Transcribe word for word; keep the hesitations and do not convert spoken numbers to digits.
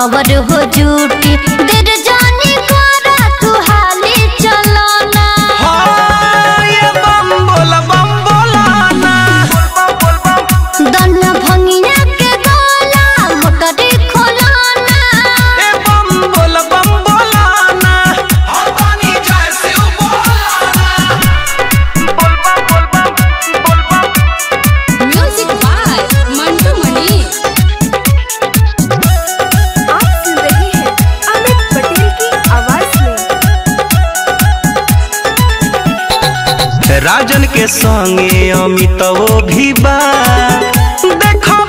Power हो जूटी देर जानी करा तू हाली चलाना। हाँ ये बम बोला बम बोला ना दन्ना भंगिया के गोला मोटरी खोलाना। ये बम बोला बम बोला ना हम पानी जैसे उबालना। बोल बम बोल बम बोल बम। Music by Mantu Mani. आप सुन रहे हैं अमित पटेल की आवाज में। राजन के संगे अमित वो भी बा देखो